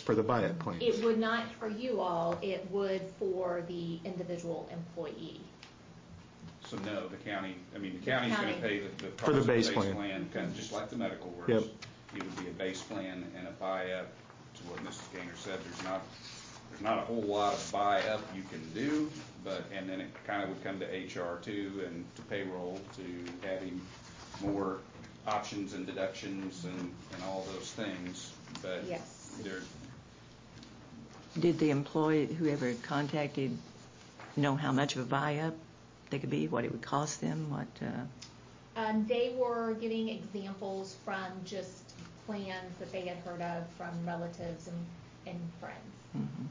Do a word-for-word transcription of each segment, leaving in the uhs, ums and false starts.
for the buy-up plan. It would not for you all, it would for the individual employee. So no, the county, I mean, the county's county. going to pay the, the For the cost of base base plan. plan, kind of just like the medical works. Yep. It would be a base plan and a buy-up. To what Missus Gaynor said, there's not there's not a whole lot of buy-up you can do, but and then it kind of would come to H R too and to payroll to having more options and deductions and, and all those things. But yes. there. Did the employee, whoever contacted, know how much of a buy-up they could be, what it would cost them, what? Uh... Um, they were giving examples from just plans that they had heard of from relatives and, and friends. Mm-hmm.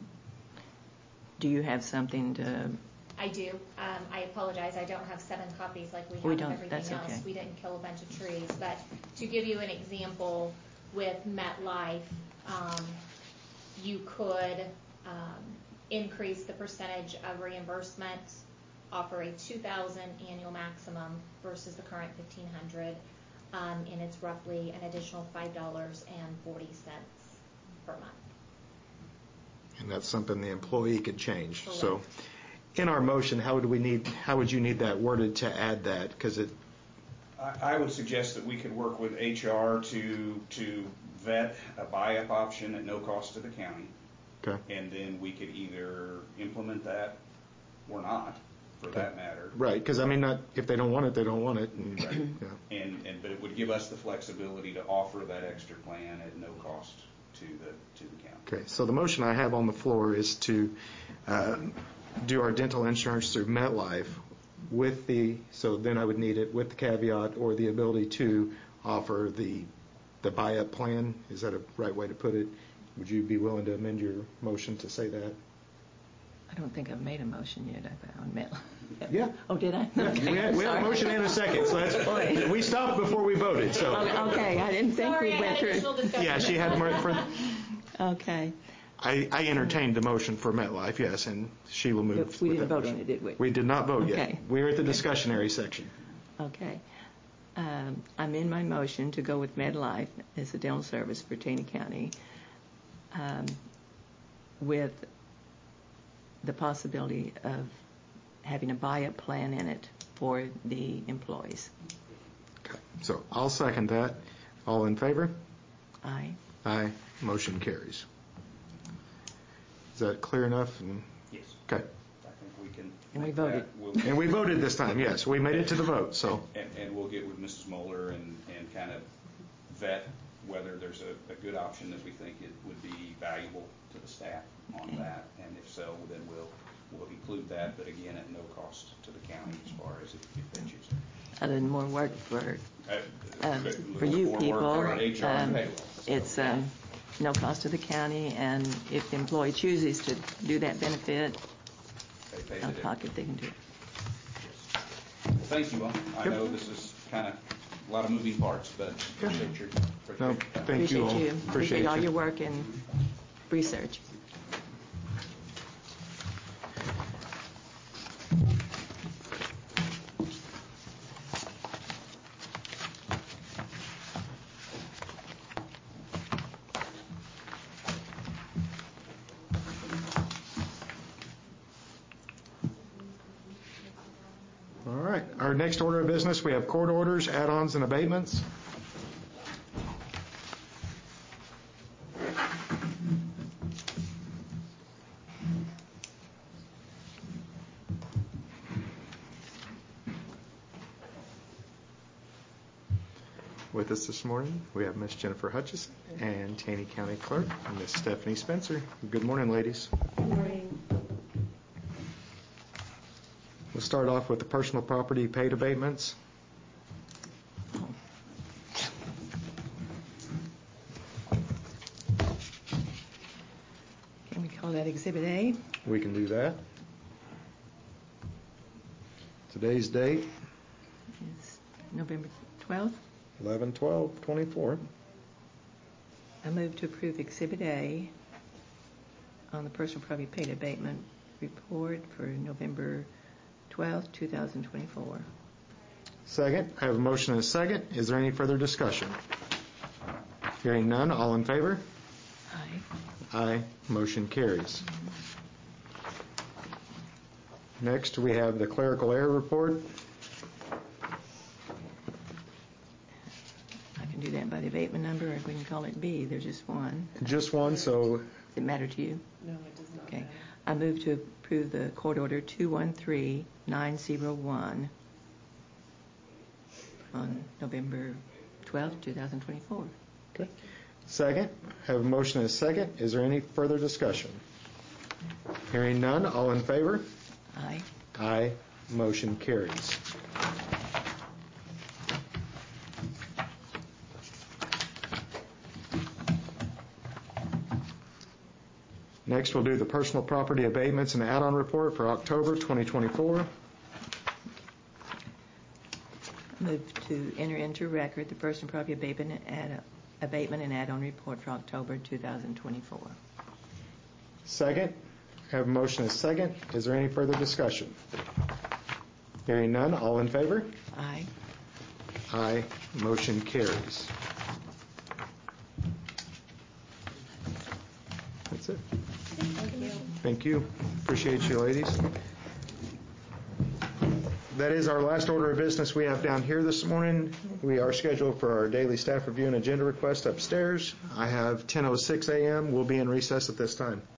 Do you have something to? I do. Um, I apologize. I don't have seven copies like we have we of don't, everything that's else. Okay. We didn't kill a bunch of trees. But to give you an example, with MetLife, um, you could um, increase the percentage of reimbursement, offer a two thousand dollars annual maximum versus the current fifteen hundred dollars, um, and it's roughly an additional five dollars and forty cents per month. And that's something the employee could change. Correct. So in our motion, how would we need, how would you need that worded to add that? Because it, I, I would suggest that we could work with H R to to vet a buy-up option at no cost to the county. okay. And then we could either implement that or not, for Okay. that matter. Right, because I mean, not, if they don't want it, they don't want it. And, Right. yeah. And, and but it would give us the flexibility to offer that extra plan at no cost to the to the county. Okay, so the motion I have on the floor is to uh, do our dental insurance through MetLife with the, so then I would need it with the caveat or the ability to offer the the buy-up plan. Is that a right way to put it? Would you be willing to amend your motion to say that? I don't think I've made a motion yet on MetLife. Yeah. Oh, did I? Yeah, Okay, we had, we had a sorry. motion and a second, so that's, Boy. we stopped before we voted, so. Okay, I didn't think Sorry, we I went had through. additional discussion. Yeah, she had more, for, Okay. I, I entertained the motion for MetLife, yes, and she will move. But we with didn't that vote motion. on it, did we? We did not vote yet. Okay. We're at the discussionary section. Okay. Um, I'm in my motion to go with MedLife as a dental service for Taney County, um, with the possibility of having a buy-up plan in it for the employees. Okay. So I'll second that. All in favor? Aye. Aye. Motion carries. Is that clear enough? And, Yes. okay. I think we can. And we make voted. that. We'll, And we voted this time, yes. We made it to the vote, so. and, and we'll get with Missus Moeller and, and kind of vet whether there's a, a good option that we think it would be valuable to the staff on Okay. that. And if so, then we'll we'll include that, but again, at no cost to the county as far as if, if they choose it. Other than more work for Uh, um, but for you more work people, for our H R and um, payroll. it's um, no cost to the county, and if the employee chooses to do that benefit They pay the out of difference. pocket, they can do it. Well, thank you all. I Yep. know this is kind of a lot of moving parts, but appreciate your, appreciate No, your time. thank you all. Appreciate you. Appreciate Appreciate all you. your work and research. All right. Our next order of business, we have court orders, add-ons, and abatements. With us this morning, we have Miss Jennifer Hutchison and Taney County Clerk, Miss Stephanie Spencer. Good morning, ladies. Good morning. We'll start off with the personal property paid abatements. Can we call that Exhibit A? We can do that. Today's date, It's November twelfth. eleven twelve twenty-four. I move to approve Exhibit A on the personal property paid abatement report for November twelfth, two thousand twenty-four. Second, I have a motion and a second. Is there any further discussion? Hearing none, all in favor? Aye. Aye. Motion carries. Next, we have the clerical error report. I can do that by the abatement number, or we can call it B. There's just one. Just one, so Does it matter to you? No, it does not Okay. matter. I move to approve the court order two one three nine zero one on November twelfth, two thousand twenty-four. okay. Second, have a motion and a second. Is there any further discussion? Hearing none, all in favor? Aye. Aye. Motion carries. Next, we'll do the personal property abatements and add-on report for October twenty twenty-four. Move to enter into record the personal property abatement and add, abatement and add-on report for October two thousand twenty-four. Second, have a motion and a second. Is there any further discussion? Hearing none, all in favor? Aye. Aye. Motion carries. That's it. Thank you. Thank you. Appreciate you, ladies. That is our last order of business we have down here this morning. We are scheduled for our daily staff review and agenda request upstairs. I have ten oh six a.m. We'll be in recess at this time.